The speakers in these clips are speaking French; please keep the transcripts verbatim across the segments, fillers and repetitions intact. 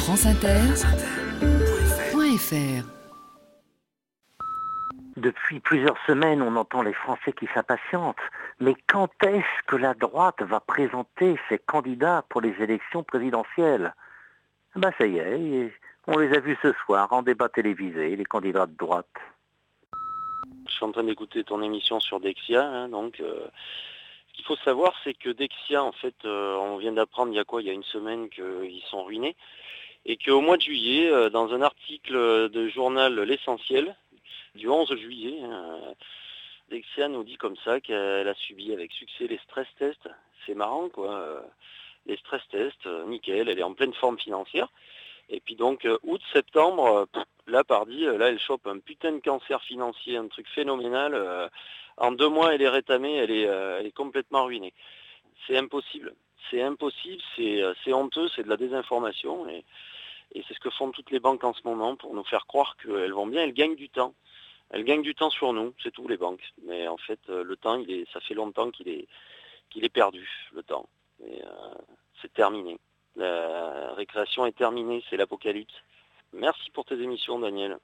franceinter.fr. Depuis plusieurs semaines, on entend les Français qui s'impatientent. Mais quand est-ce que la droite va présenter ses candidats pour les élections présidentielles ? Ben ça y est, on les a vus ce soir en débat télévisé, les candidats de droite. Je suis en train d'écouter ton émission sur Dexia, hein, donc euh, ce qu'il faut savoir, c'est que Dexia, en fait, euh, on vient d'apprendre il y a quoi, il y a une semaine qu'ils sont ruinés, et qu'au mois de juillet, euh, dans un article de journal L'Essentiel, du onze juillet, hein, Dexia nous dit comme ça qu'elle a subi avec succès les stress tests. C'est marrant, quoi. Euh, les stress tests, euh, nickel, elle est en pleine forme financière. Et puis donc, euh, août, septembre, euh, pff, là, pardi, euh, là, elle chope un putain de cancer financier, un truc phénoménal. Euh, en deux mois, elle est rétamée, elle est, euh, elle est complètement ruinée. C'est impossible. C'est impossible, c'est, euh, c'est honteux, c'est de la désinformation. Et, et c'est ce que font toutes les banques en ce moment pour nous faire croire qu'elles vont bien, elles gagnent du temps. Elles gagnent du temps sur nous, c'est tout, les banques. Mais en fait, euh, le temps, il est, ça fait longtemps qu'il est, qu'il est perdu, le temps. Et, euh, c'est terminé. La récréation est terminée, c'est l'apocalypse. Merci pour tes émissions, Daniel.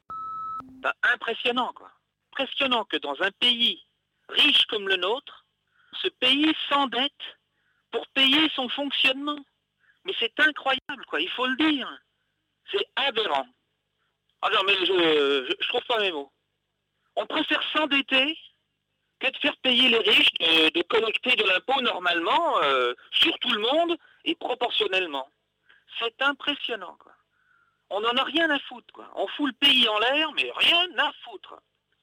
Ben, impressionnant, quoi. Impressionnant que dans un pays riche comme le nôtre, ce pays s'endette pour payer son fonctionnement. Mais c'est incroyable, quoi, il faut le dire. C'est aberrant. Ah non, mais je, je, je trouve pas mes mots. On préfère s'endetter que de faire payer les riches, de, de collecter de l'impôt normalement, euh, sur tout le monde et proportionnellement. C'est impressionnant, quoi. On n'en a rien à foutre, quoi. On fout le pays en l'air, mais rien à foutre.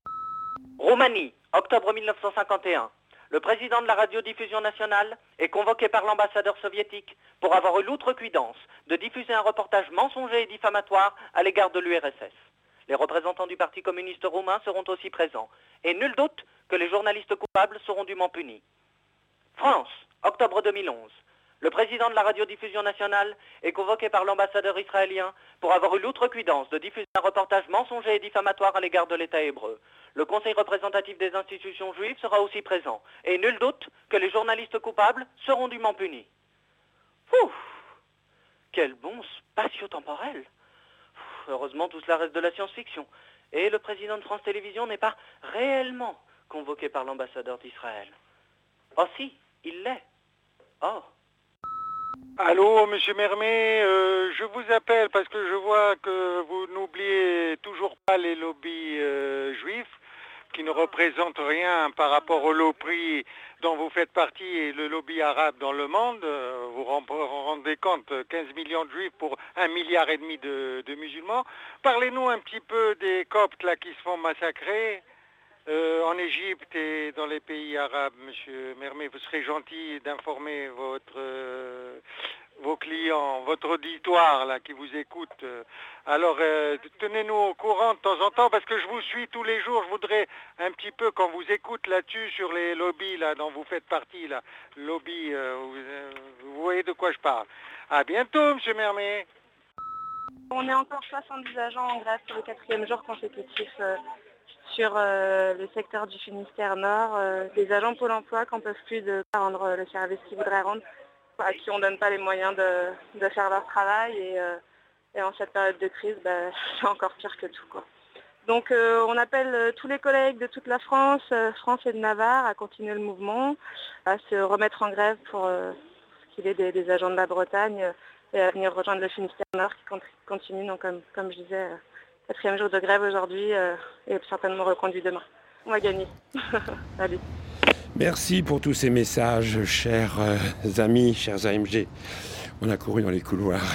Roumanie, octobre mille neuf cent cinquante et un. Le président de la radiodiffusion nationale est convoqué par l'ambassadeur soviétique pour avoir eu l'outrecuidance de diffuser un reportage mensonger et diffamatoire à l'égard de l'U R S S. Les représentants du Parti communiste roumain seront aussi présents. Et nul doute que les journalistes coupables seront dûment punis. France, octobre deux mille onze. Le président de la radiodiffusion nationale est convoqué par l'ambassadeur israélien pour avoir eu l'outrecuidance de diffuser un reportage mensonger et diffamatoire à l'égard de l'État hébreu. Le Conseil représentatif des institutions juives sera aussi présent. Et nul doute que les journalistes coupables seront dûment punis. Ouf, quel bon spatio-temporel. Heureusement, tout cela reste de la science-fiction. Et le président de France Télévisions n'est pas réellement convoqué par l'ambassadeur d'Israël. Oh si, il l'est. Oh. Allô, monsieur Mermet, euh, je vous appelle parce que je vois que vous n'oubliez toujours pas les lobbies euh, juifs qui ne représentent rien par rapport au lobby dont vous faites partie et le lobby arabe dans le monde. Vous vous rendez compte, quinze millions de juifs pour un milliard et demi de, de musulmans. Parlez-nous un petit peu des Coptes là qui se font massacrer euh, en Égypte et dans les pays arabes, monsieur Mermet. Vous serez gentil d'informer votre... Euh, vos clients, votre auditoire là qui vous écoute. Alors euh, tenez-nous au courant de temps en temps parce que je vous suis tous les jours. Je voudrais un petit peu qu'on vous écoute là-dessus sur les lobbies là dont vous faites partie là. Lobby, euh, vous, euh, vous voyez de quoi je parle. À bientôt, monsieur Mermet. On est encore soixante-dix agents en grève pour le quatrième jour consécutif euh, sur euh, le secteur du Finistère Nord. Euh, des agents Pôle emploi qui n'en peuvent plus de rendre le service qu'ils voudraient rendre, à qui on ne donne pas les moyens de, de faire leur travail et, euh, et en cette période de crise, bah, c'est encore pire que tout, quoi. Donc euh, on appelle euh, tous les collègues de toute la France, euh, France et de Navarre, à continuer le mouvement, à se remettre en grève pour euh, ce qu'il est des, des agents de la Bretagne euh, et à venir rejoindre le Finistère Nord qui continue, donc comme, comme je disais, euh, quatrième jour de grève aujourd'hui euh, et certainement reconduit demain. On va gagner. Salut. Merci pour tous ces messages, chers euh, amis, chers A M G. On a couru dans les couloirs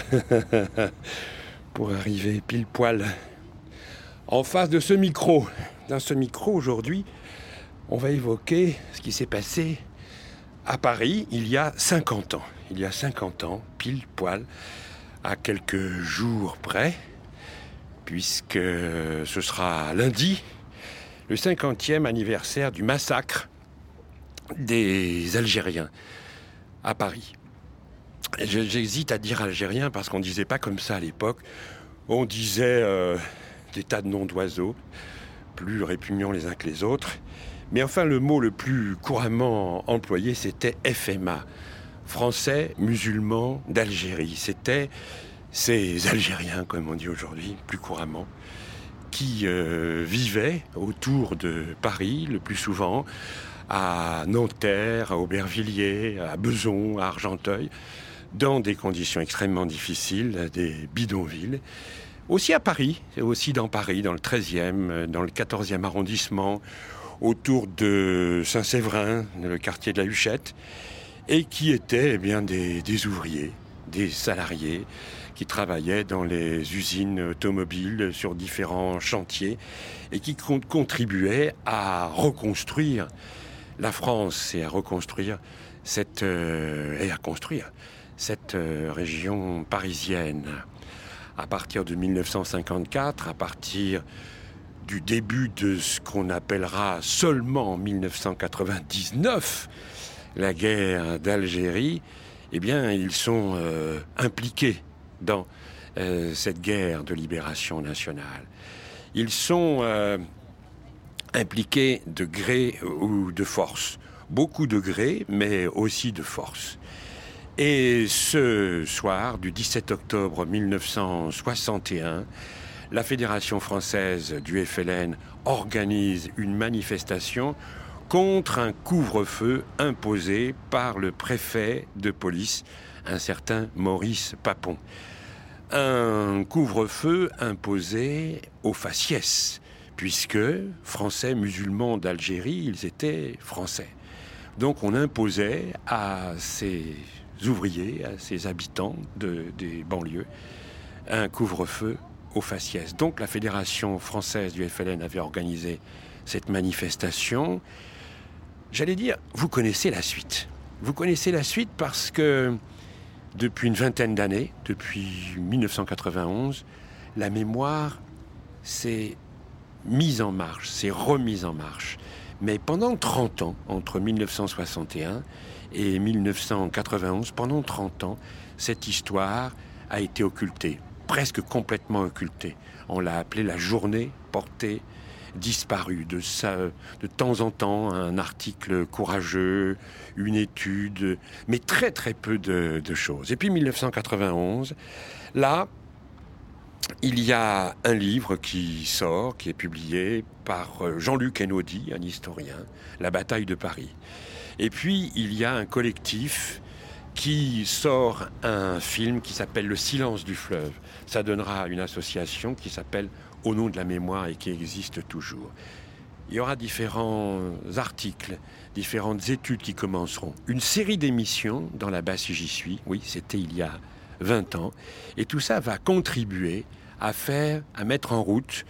pour arriver pile poil en face de ce micro. Dans ce micro, aujourd'hui, on va évoquer ce qui s'est passé à Paris il y a cinquante ans. Il y a cinquante ans, pile poil, à quelques jours près, puisque ce sera lundi, le cinquantième anniversaire du massacre des Algériens à Paris. J'hésite à dire Algériens parce qu'on ne disait pas comme ça à l'époque. On disait euh, des tas de noms d'oiseaux, plus répugnants les uns que les autres. Mais enfin, le mot le plus couramment employé, c'était F M A, Français musulmans d'Algérie. C'était, ces Algériens, comme on dit aujourd'hui, plus couramment, qui euh, vivaient autour de Paris, le plus souvent, à Nanterre, à Aubervilliers, à Besançon, à Argenteuil, dans des conditions extrêmement difficiles, des bidonvilles. Aussi à Paris, aussi dans Paris, dans le treizième, dans le quatorzième arrondissement, autour de Saint-Séverin, le quartier de la Huchette, et qui étaient eh bien, des, des ouvriers, des salariés, qui travaillaient dans les usines automobiles sur différents chantiers et qui con- contribuaient à reconstruire la France et à reconstruire cette, euh, et à construire cette euh, région parisienne. À partir de dix-neuf cent cinquante-quatre, à partir du début de ce qu'on appellera seulement en dix-neuf cent quatre-vingt-dix-neuf la guerre d'Algérie, eh bien, ils sont euh, impliqués dans euh, cette guerre de libération nationale. Ils sont euh, impliqués de gré ou de force. Beaucoup de gré, mais aussi de force. Et ce soir, du dix-sept octobre dix-neuf cent soixante et un, la Fédération française du F L N organise une manifestation contre un couvre-feu imposé par le préfet de police, un certain Maurice Papon. Un couvre-feu imposé aux faciès, puisque Français musulmans d'Algérie, ils étaient Français. Donc on imposait à ces ouvriers, à ces habitants de, des banlieues, un couvre-feu aux faciès. Donc la Fédération française du F L N avait organisé cette manifestation. J'allais dire, vous connaissez la suite. Vous connaissez la suite parce que depuis une vingtaine d'années, depuis dix-neuf cent quatre-vingt-onze, la mémoire s'est mise en marche, s'est remise en marche. Mais pendant trente ans, entre dix-neuf cent soixante et un et dix-neuf cent quatre-vingt-onze, pendant trente ans, cette histoire a été occultée, presque complètement occultée. On l'a appelée la journée portée disparue. De, ça, de temps en temps, un article courageux, une étude, mais très très peu de, de choses. Et puis dix-neuf cent quatre-vingt-onze, là, il y a un livre qui sort, qui est publié par Jean-Luc Einaudi, un historien, La bataille de Paris. Et puis, il y a un collectif qui sort un film qui s'appelle Le silence du fleuve. Ça donnera une association qui s'appelle Au nom de la mémoire et qui existe toujours. Il y aura différents articles, différentes études qui commenceront. Une série d'émissions dans la base si j'y suis. Oui, c'était il y a vingt ans. Et tout ça va contribuer à faire, à mettre en route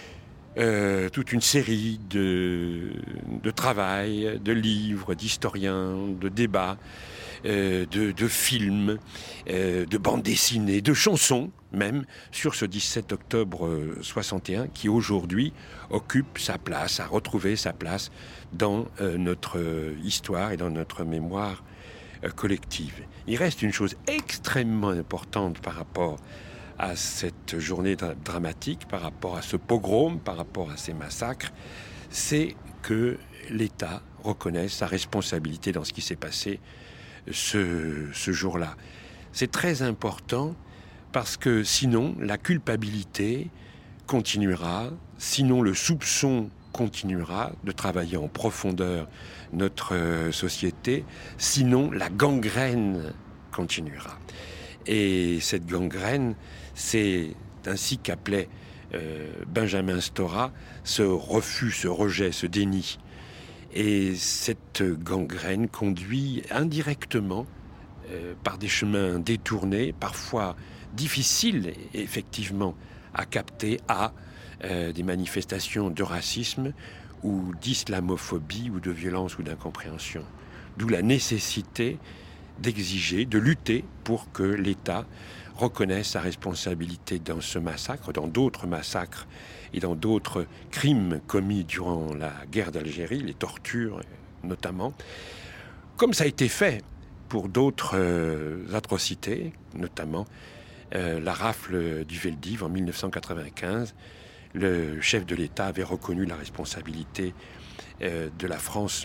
euh, toute une série de, de travail, de livres, d'historiens, de débats, euh, de, de films, euh, de bandes dessinées, de chansons même, sur ce dix-sept octobre soixante et un qui aujourd'hui occupe sa place, a retrouvé sa place dans euh, notre histoire et dans notre mémoire euh, collective. Il reste une chose extrêmement importante par rapport à cette journée dra- dramatique, par rapport à ce pogrom, par rapport à ces massacres, c'est que l'État reconnaisse sa responsabilité dans ce qui s'est passé ce, ce jour-là. C'est très important parce que sinon, la culpabilité continuera, sinon le soupçon continuera de travailler en profondeur notre société, sinon la gangrène continuera. Et cette gangrène, c'est ainsi qu'appelait euh, Benjamin Stora ce refus, ce rejet, ce déni. Et cette gangrène conduit indirectement, euh, par des chemins détournés, parfois difficiles effectivement à capter, à euh, des manifestations de racisme ou d'islamophobie ou de violence ou d'incompréhension. D'où la nécessité d'exiger, de lutter pour que l'État reconnaisse sa responsabilité dans ce massacre, dans d'autres massacres et dans d'autres crimes commis durant la guerre d'Algérie, les tortures notamment, comme ça a été fait pour d'autres euh, atrocités, notamment euh, la rafle du Veldiv en dix-neuf cent quatre-vingt-quinze. Le chef de l'État avait reconnu la responsabilité euh, de la France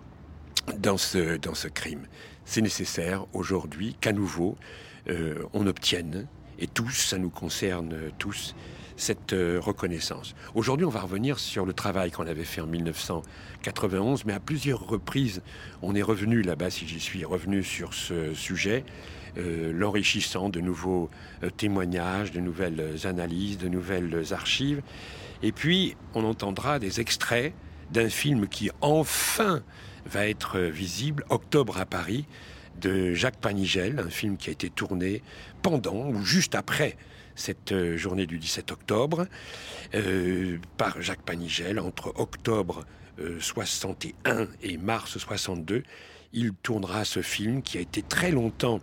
dans ce, dans ce crime. C'est nécessaire aujourd'hui qu'à nouveau euh, on obtienne Et tous, ça nous concerne tous, cette euh, reconnaissance. Aujourd'hui, on va revenir sur le travail qu'on avait fait en dix-neuf cent quatre-vingt-onze, mais à plusieurs reprises, on est revenu là-bas, si j'y suis revenu sur ce sujet, euh, l'enrichissant de nouveaux euh, témoignages, de nouvelles analyses, de nouvelles archives. Et puis, on entendra des extraits d'un film qui, enfin, va être visible, Octobre à Paris, de Jacques Panigel, un film qui a été tourné pendant ou juste après cette journée du dix-sept octobre, euh, par Jacques Panigel, entre octobre euh, soixante et un et mars soixante-deux. Il tournera ce film qui a été très longtemps,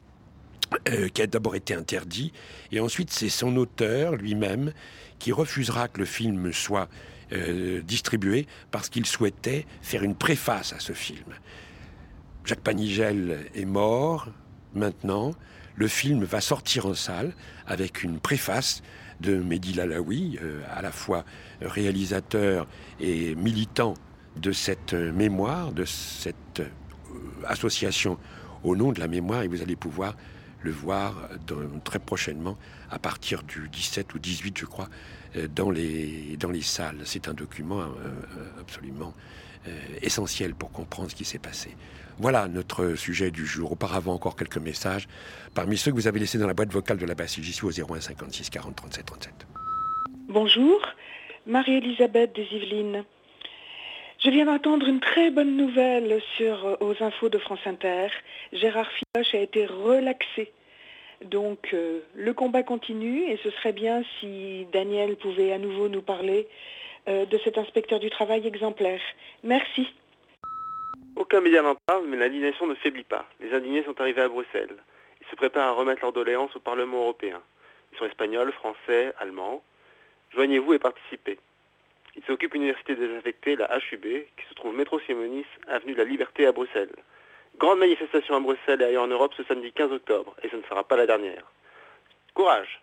euh, qui a d'abord été interdit, et ensuite c'est son auteur lui-même qui refusera que le film soit euh, distribué parce qu'il souhaitait faire une préface à ce film. Jacques Panigel est mort maintenant. Le film va sortir en salle avec une préface de Mehdi Lalaoui, euh, à la fois réalisateur et militant de cette mémoire, de cette euh, association au nom de la mémoire. Et vous allez pouvoir le voir dans, très prochainement, à partir du dix-sept ou dix-huit, je crois, euh, dans, les, dans les salles. C'est un document euh, absolument euh, essentiel pour comprendre ce qui s'est passé. Voilà notre sujet du jour. Auparavant, encore quelques messages parmi ceux que vous avez laissés dans la boîte vocale de la Bastille-J-C au zéro un cinquante-six quarante trente-sept trente-sept. Bonjour, Marie-Elisabeth des Yvelines. Je viens d'entendre une très bonne nouvelle sur euh, aux infos de France Inter. Gérard Filoche a été relaxé. Donc euh, le combat continue et ce serait bien si Daniel pouvait à nouveau nous parler euh, de cet inspecteur du travail exemplaire. Merci. Aucun média n'en parle, mais l'indignation ne faiblit pas. Les indignés sont arrivés à Bruxelles. Ils se préparent à remettre leur doléance au Parlement européen. Ils sont espagnols, français, allemands. Joignez-vous et participez. Ils s'occupent d'une université désaffectée, la H U B, qui se trouve métro Simonis, avenue de la Liberté à Bruxelles. Grande manifestation à Bruxelles et ailleurs en Europe ce samedi quinze octobre, et ce ne sera pas la dernière. Courage!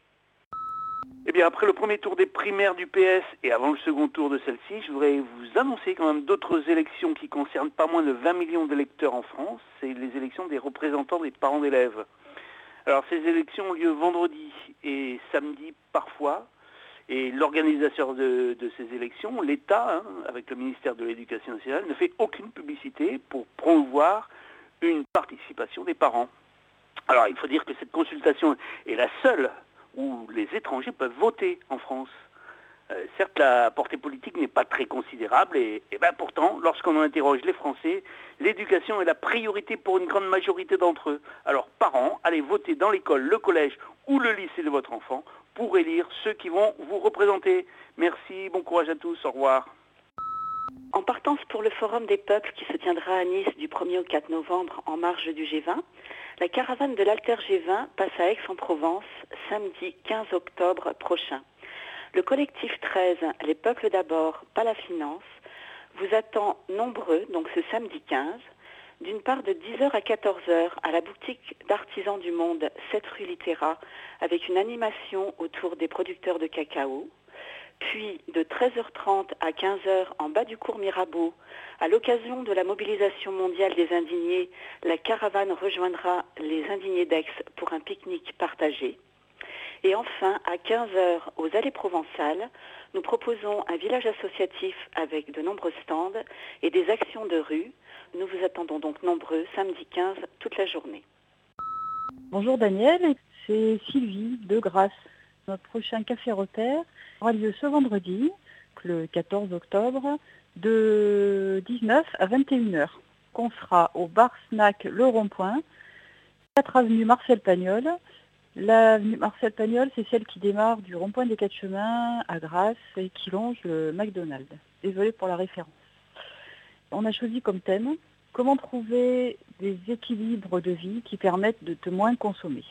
Eh bien, après le premier tour des primaires du P S et avant le second tour de celle-ci, je voudrais vous annoncer quand même d'autres élections qui concernent pas moins de vingt millions d'électeurs en France. C'est les élections des représentants des parents d'élèves. Alors, ces élections ont lieu vendredi et samedi parfois. Et l'organisateur de, de ces élections, l'État, hein, avec le ministère de l'Éducation nationale, ne fait aucune publicité pour promouvoir une participation des parents. Alors, il faut dire que cette consultation est la seule où les étrangers peuvent voter en France. Euh, certes, la portée politique n'est pas très considérable et, et ben pourtant, lorsqu'on interroge les Français, l'éducation est la priorité pour une grande majorité d'entre eux. Alors, parents, allez voter dans l'école, le collège ou le lycée de votre enfant pour élire ceux qui vont vous représenter. Merci, bon courage à tous, au revoir. En partance pour le Forum des peuples qui se tiendra à Nice du premier au quatre novembre en marge du G vingt, la caravane de l'Alter G vingt passe à Aix-en-Provence samedi quinze octobre prochain. Le collectif treize, Les peuples d'abord, pas la finance, vous attend nombreux, donc ce samedi quinze, d'une part de dix heures à quatorze heures à la boutique d'artisans du monde sept rue Littéra avec une animation autour des producteurs de cacao, puis de treize heures trente à quinze heures en bas du cours Mirabeau, à l'occasion de la mobilisation mondiale des indignés, la caravane rejoindra les indignés d'Aix pour un pique-nique partagé. Et enfin, à quinze heures aux Allées Provençales, nous proposons un village associatif avec de nombreux stands et des actions de rue. Nous vous attendons donc nombreux samedi quinze toute la journée. Bonjour Daniel, c'est Sylvie de Grasse. Notre prochain café repère aura lieu ce vendredi, le quatorze octobre, de dix-neuf à vingt et une heures. On sera au bar snack Le Rond-Point, quatre avenue Marcel Pagnol. L'avenue Marcel Pagnol, c'est celle qui démarre du rond-point des Quatre Chemins à Grasse et qui longe le McDonald's. Désolée pour la référence. On a choisi comme thème comment trouver des équilibres de vie qui permettent de te moins consommer.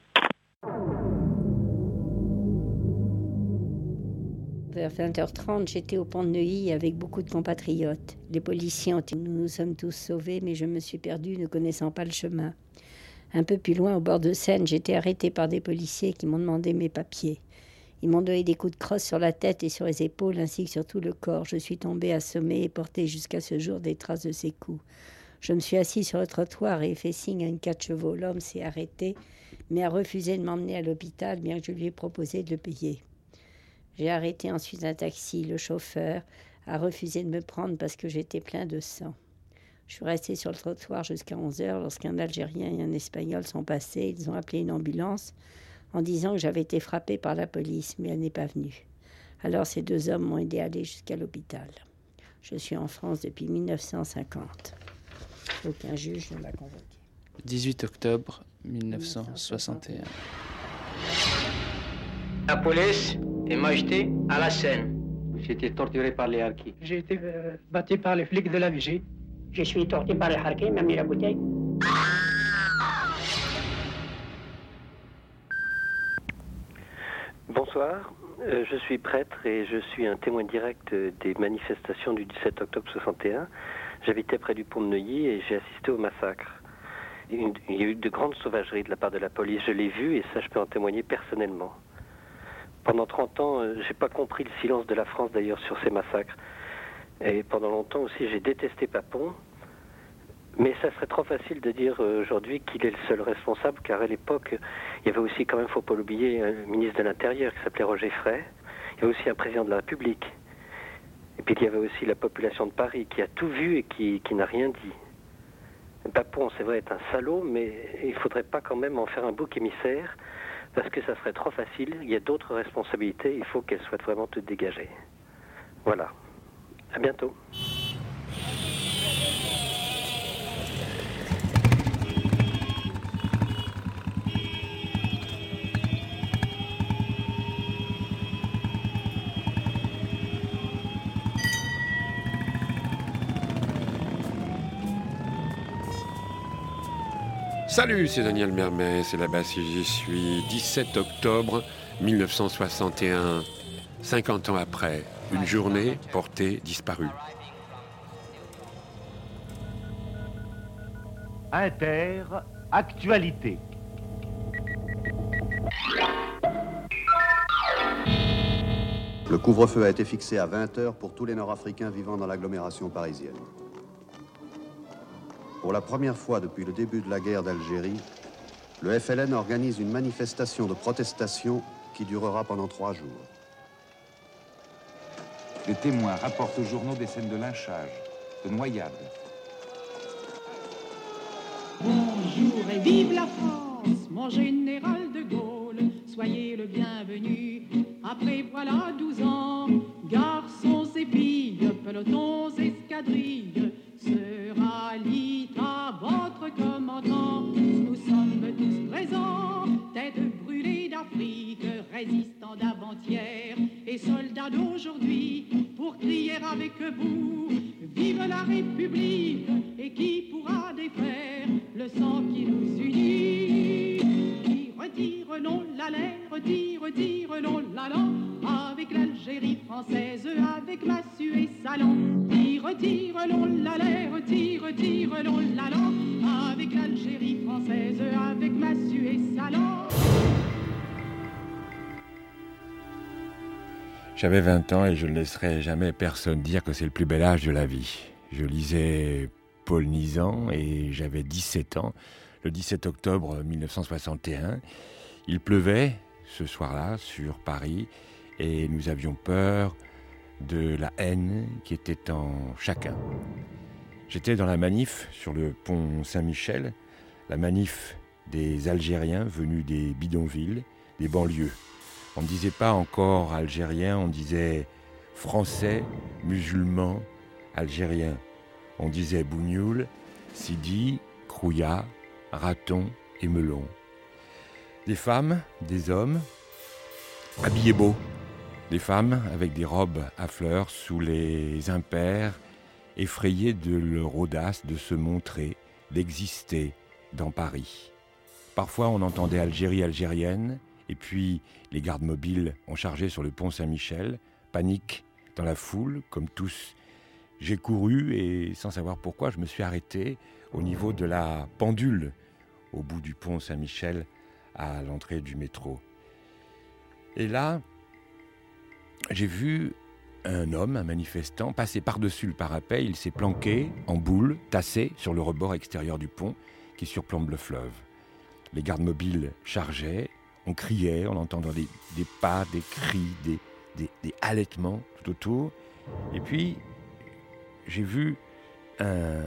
Vers vingt heures trente, j'étais au pont de Neuilly avec beaucoup de compatriotes. Les policiers ont... Nous nous sommes tous sauvés, mais je me suis perdue ne connaissant pas le chemin. Un peu plus loin, au bord de Seine, j'étais arrêtée par des policiers qui m'ont demandé mes papiers. Ils m'ont donné des coups de crosse sur la tête et sur les épaules, ainsi que sur tout le corps. Je suis tombée assommée et portée jusqu'à ce jour des traces de ces coups. Je me suis assise sur le trottoir et ai fait signe à une quatre chevaux. L'homme s'est arrêté, mais a refusé de m'emmener à l'hôpital, bien que je lui ai proposé de le payer. J'ai arrêté ensuite un taxi. Le chauffeur a refusé de me prendre parce que j'étais plein de sang. Je suis restée sur le trottoir jusqu'à onze heures lorsqu'un Algérien et un Espagnol sont passés. Ils ont appelé une ambulance en disant que j'avais été frappée par la police, mais elle n'est pas venue. Alors ces deux hommes m'ont aidé à aller jusqu'à l'hôpital. Je suis en France depuis mille neuf cent cinquante. Aucun juge ne m'a convoqué. dix-huit octobre mille neuf cent soixante et un. La police et m'a jeté à la Seine. J'ai été torturé par les harkis. J'ai été euh, battu par les flics de la Vigie. Je suis torturé par les harkis, m'a mis la bouteille. Bonsoir, euh, je suis prêtre et je suis un témoin direct des manifestations du dix-sept octobre soixante et un. J'habitais près du pont de Neuilly et j'ai assisté au massacre. Une, il y a eu de grandes sauvageries de la part de la police, je l'ai vu et ça je peux en témoigner personnellement. Pendant trente ans, euh, j'ai pas compris le silence de la France d'ailleurs sur ces massacres. Et pendant longtemps aussi j'ai détesté Papon. Mais ça serait trop facile de dire euh, aujourd'hui qu'il est le seul responsable, car à l'époque, il y avait aussi quand même, faut pas l'oublier, un ministre de l'Intérieur qui s'appelait Roger Frey. Il y avait aussi un président de la République. Et puis il y avait aussi la population de Paris qui a tout vu et qui, qui n'a rien dit. Papon, c'est vrai, est un salaud, mais il ne faudrait pas quand même en faire un bouc émissaire, parce que ça serait trop facile. Il y a d'autres responsabilités, il faut qu'elles soient vraiment toutes dégagées. Voilà. À bientôt. Salut, c'est Daniel Mermet, c'est là-bas si j'y suis. dix-sept octobre mille neuf cent soixante et un, cinquante ans après, une journée portée disparue. Inter, actualité. Le couvre-feu a été fixé à vingt heures pour tous les Nord-Africains vivant dans l'agglomération parisienne. Pour la première fois depuis le début de la guerre d'Algérie, le F L N organise une manifestation de protestation qui durera pendant trois jours. Les témoins rapportent aux journaux des scènes de lynchage, de noyades. Bonjour et vive la France, mon général de Gaulle, soyez le bienvenu. Après voilà douze ans, garçons et filles, pelotons, escadrilles, se rallient à votre commandant. Nous sommes tous présents, têtes brûlées d'Afrique, résistants d'avant-hier et soldats d'aujourd'hui, pour crier avec vous, vive la République, et qui pourra défaire le sang qui nous unit. Tire, tire, non, l'alerte, tire, tire, non, l'allant, avec l'Algérie française, avec Massu et Salan. Tire, tire, non, l'alerte, tire, tire, non, l'allant, avec l'Algérie française, avec Massu et Salan. J'avais vingt ans et je ne laisserai jamais personne dire que c'est le plus bel âge de la vie. Je lisais Paul Nizan et j'avais dix-sept ans, le dix-sept octobre mille neuf cent soixante et un. Il pleuvait ce soir-là sur Paris et nous avions peur de la haine qui était en chacun. J'étais dans la manif sur le pont Saint-Michel, la manif des Algériens venus des bidonvilles, des banlieues. On ne disait pas encore Algériens, on disait Français, musulmans, Algériens. On disait Bougnoul, Sidi, Krouya, Raton et Melon. Des femmes, des hommes, habillés beaux. Des femmes avec des robes à fleurs sous les impairs, effrayées de leur audace de se montrer, d'exister dans Paris. Parfois on entendait Algérie algérienne, et puis les gardes mobiles ont chargé sur le pont Saint-Michel, panique dans la foule, comme tous. J'ai couru et sans savoir pourquoi, je me suis arrêté au niveau de la pendule, au bout du pont Saint-Michel, à l'entrée du métro. Et là, j'ai vu un homme, un manifestant, passer par-dessus le parapet. Il s'est planqué en boule, tassé sur le rebord extérieur du pont qui surplombe le fleuve. Les gardes mobiles chargeaient, on criait, on entendait des, des pas, des cris, des, des, des halètements tout autour. Et puis, j'ai vu un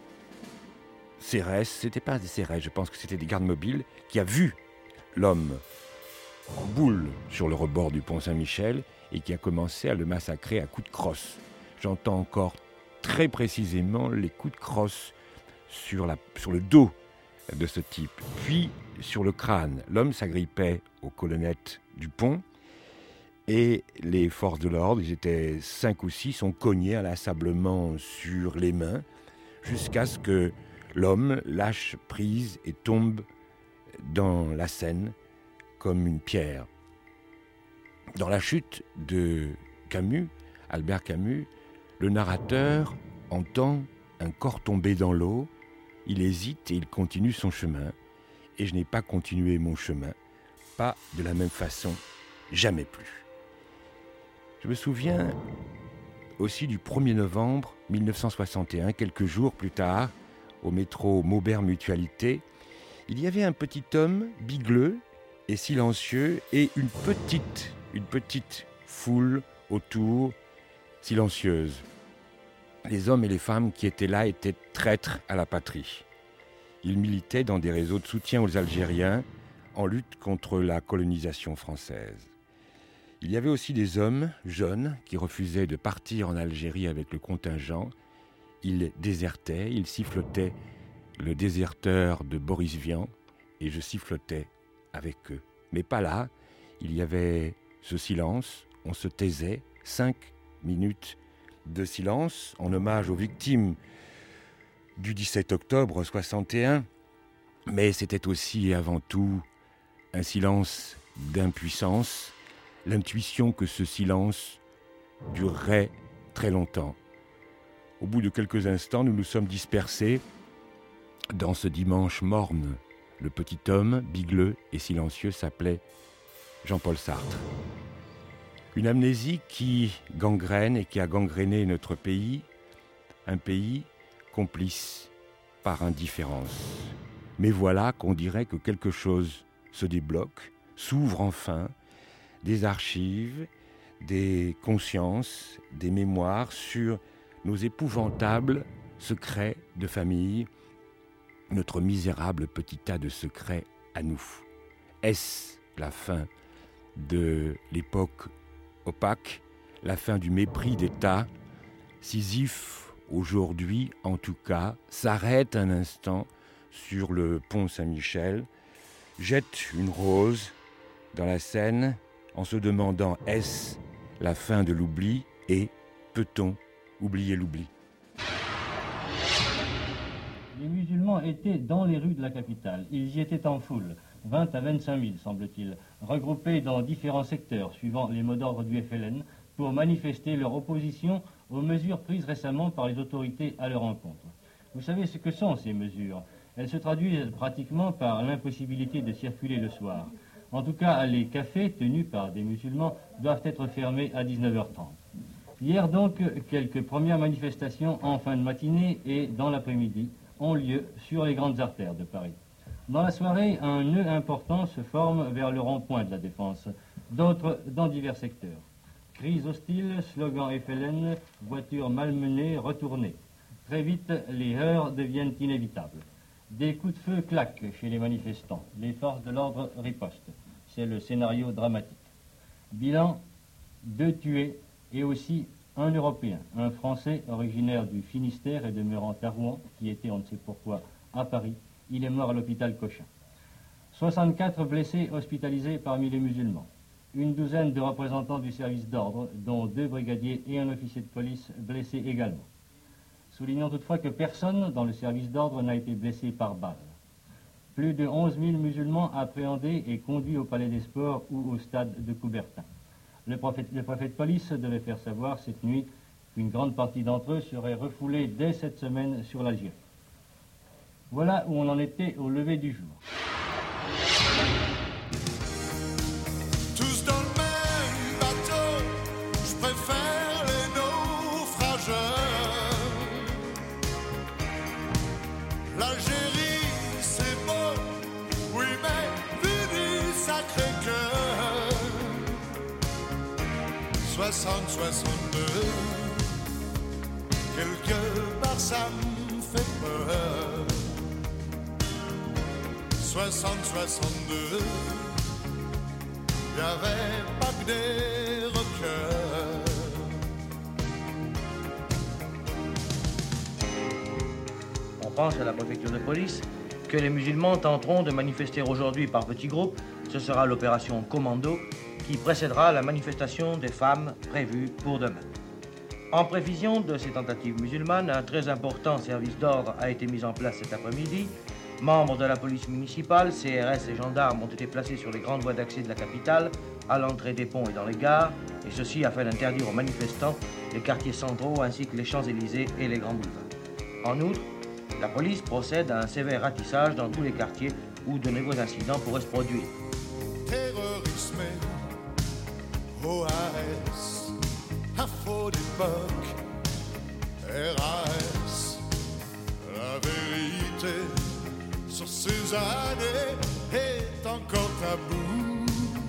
C R S, c'était pas des C R S, je pense que c'était des gardes mobiles, qui a vu l'homme en boule sur le rebord du pont Saint-Michel et qui a commencé à le massacrer à coups de crosse. J'entends encore très précisément les coups de crosse sur, la, sur le dos de ce type, puis sur le crâne. L'homme s'agrippait aux colonnettes du pont et les forces de l'ordre, ils étaient cinq ou six, ont cogné inlassablement sur les mains jusqu'à ce que l'homme lâche prise et tombe dans la Seine comme une pierre. Dans la chute de Camus, Albert Camus, le narrateur entend un corps tomber dans l'eau, il hésite et il continue son chemin. Et je n'ai pas continué mon chemin, pas de la même façon, jamais plus. Je me souviens aussi du premier novembre mille neuf cent soixante et un, quelques jours plus tard, au métro Maubert Mutualité, il y avait un petit homme bigleux et silencieux et une petite, une petite foule autour, silencieuse. Les hommes et les femmes qui étaient là étaient traîtres à la patrie. Ils militaient dans des réseaux de soutien aux Algériens en lutte contre la colonisation française. Il y avait aussi des hommes jeunes qui refusaient de partir en Algérie avec le contingent. Ils désertaient, ils sifflotaient le déserteur de Boris Vian et je sifflotais avec eux. Mais pas là, il y avait ce silence, on se taisait, cinq minutes de silence en hommage aux victimes du dix-sept octobre soixante et un, mais c'était aussi et avant tout un silence d'impuissance, l'intuition que ce silence durerait très longtemps. Au bout de quelques instants, nous nous sommes dispersés dans ce dimanche morne. Le petit homme, bigleux et silencieux, s'appelait Jean-Paul Sartre. Une amnésie qui gangrène et qui a gangréné notre pays, un pays complice par indifférence. Mais voilà qu'on dirait que quelque chose se débloque, s'ouvre enfin, des archives, des consciences, des mémoires sur nos épouvantables secrets de famille, notre misérable petit tas de secrets à nous. Est-ce la fin de l'époque opaque, la fin du mépris d'État? Sisyphe, aujourd'hui, en tout cas, s'arrête un instant sur le pont Saint-Michel, jette une rose dans la Seine en se demandant est-ce la fin de l'oubli et peut-on oublier l'oubli? Les musulmans étaient dans les rues de la capitale. Ils y étaient en foule, vingt à vingt-cinq mille semble-t-il, regroupés dans différents secteurs suivant les mots d'ordre du F L N pour manifester leur opposition aux mesures prises récemment par les autorités à leur encontre. Vous savez ce que sont ces mesures? Elles se traduisent pratiquement par l'impossibilité de circuler le soir. En tout cas, les cafés tenus par des musulmans doivent être fermés à dix-neuf heures trente. Hier donc, quelques premières manifestations en fin de matinée et dans l'après-midi ont lieu sur les grandes artères de Paris. Dans la soirée, un nœud important se forme vers le rond-point de la Défense, d'autres dans divers secteurs. Cris hostiles, slogans F L N, voitures malmenées, retournées. Très vite, les heurts deviennent inévitables. Des coups de feu claquent chez les manifestants. Les forces de l'ordre ripostent. C'est le scénario dramatique. Bilan, deux tués et aussi un Européen, un Français originaire du Finistère et demeurant à Rouen, qui était, on ne sait pourquoi, à Paris. Il est mort à l'hôpital Cochin. soixante-quatre blessés hospitalisés parmi les musulmans. Une douzaine de représentants du service d'ordre, dont deux brigadiers et un officier de police blessés également. Soulignons toutefois que personne dans le service d'ordre n'a été blessé par balle. Plus de onze mille musulmans appréhendés et conduits au Palais des Sports ou au stade de Coubertin. Le préfet, le préfet de police devait faire savoir cette nuit qu'une grande partie d'entre eux serait refoulée dès cette semaine sur l'Algérie. Voilà où on en était au lever du jour. Tous dans le même bateau, je préfère les naufrageurs. L'Algérie, c'est beau, oui, soixante soixante-deux, quelque part ça me fait peur. soixante soixante-deux, y'avait pas que des rockers. On pense à la préfecture de police que les musulmans tenteront de manifester aujourd'hui par petits groupes. Ce sera l'opération Commando qui précédera la manifestation des femmes prévue pour demain. En prévision de ces tentatives musulmanes, un très important service d'ordre a été mis en place cet après-midi. Membres de la police municipale, C R S et gendarmes ont été placés sur les grandes voies d'accès de la capitale, à l'entrée des ponts et dans les gares, et ceci afin d'interdire aux manifestants les quartiers centraux ainsi que les Champs-Élysées et les grands boulevards. En outre, la police procède à un sévère ratissage dans tous les quartiers où de nouveaux incidents pourraient se produire. Terrorisme, O A S, info d'époque, R A S, la vérité sur ces années est encore tabou.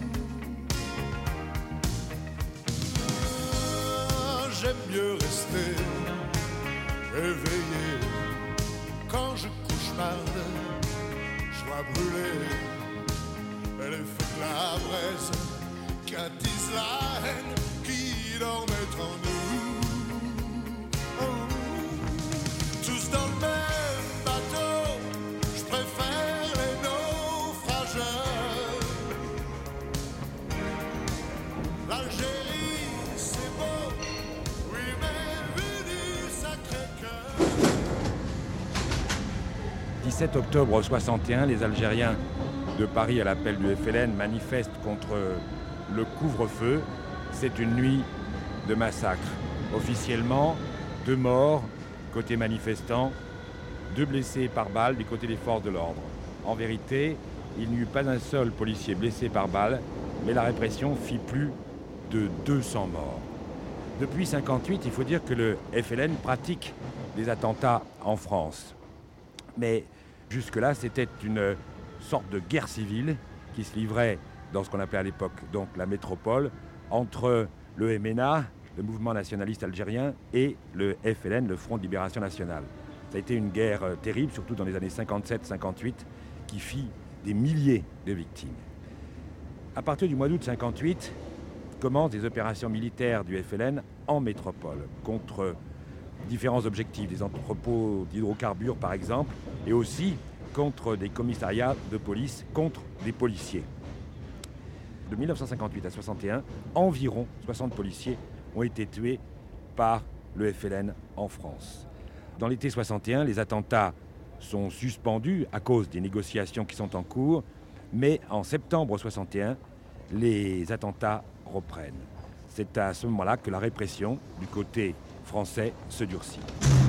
Ah, j'aime mieux rester éveillé quand je cauchemarde, je vois brûler les feux de la braise qu'attise la haine qui dormait en nous. Oh, tous dans le même bateau, je préfère les naufrageurs. L'Algérie, c'est beau, oui, mais vu du Sacré-Cœur. dix-sept octobre soixante et un, les Algériens de Paris à l'appel du F L N manifestent contre le couvre-feu. C'est une nuit de massacre. Officiellement, deux morts côté manifestants, deux blessés par balle du côté des forces de l'ordre. En vérité, il n'y eut pas un seul policier blessé par balle, mais la répression fit plus de deux cents morts. Depuis cinquante-huit, il faut dire que le F L N pratique des attentats en France. Mais jusque-là, c'était une sorte de guerre civile qui se livrait dans ce qu'on appelait à l'époque donc la métropole entre le M N A, le mouvement nationaliste algérien, et le F L N, le Front de Libération Nationale. Ça a été une guerre terrible, surtout dans les années cinquante-sept cinquante-huit, qui fit des milliers de victimes. À partir du mois d'août cinquante-huit, commencent des opérations militaires du F L N en métropole contre différents objectifs, des entrepôts d'hydrocarbures par exemple, et aussi contre des commissariats de police, contre des policiers. De mille neuf cent cinquante-huit à soixante et un, environ soixante policiers ont été tués par le F L N en France. Dans l'été soixante et un, les attentats sont suspendus à cause des négociations qui sont en cours, mais en septembre soixante et un, les attentats reprennent. C'est à ce moment-là que la répression du côté français se durcit.